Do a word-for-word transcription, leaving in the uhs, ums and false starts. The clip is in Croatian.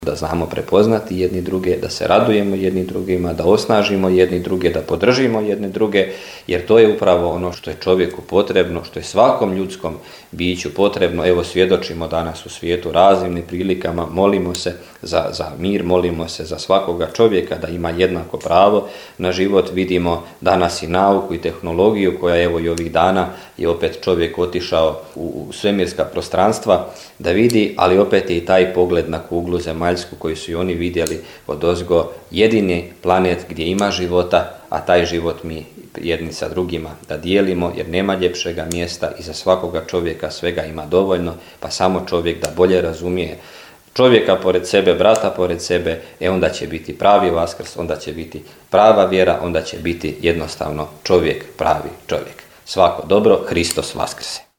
da znamo prepoznati jedni druge, da se radujemo jedni drugima, da osnažimo jedni druge, da podržimo jedni druge, jer to je upravo ono što je čovjeku potrebno, što je svakom ljudskom biću potrebno. Evo, svjedočimo danas u svijetu raznim prilikama, molimo se za, za mir, molimo se za svakoga čovjeka da ima jednako pravo na život. Vidimo danas i nauku i tehnologiju koja evo i ovih dana je opet čovjek otišao u svemirska prostranstva da vidi, ali opet je i taj pogled na kuglu zemaljsku koju su i oni vidjeli odozgo, jedini planet gdje ima života, a taj život mi jedni sa drugima da dijelimo, jer nema ljepšega mjesta i za svakoga čovjeka svega ima dovoljno, pa samo čovjek da bolje razumije čovjeka pored sebe, brata pored sebe, e onda će biti pravi Vaskrs, onda će biti prava vjera, onda će biti jednostavno čovjek, pravi čovjek. Svako dobro, Hristos Vaskrse.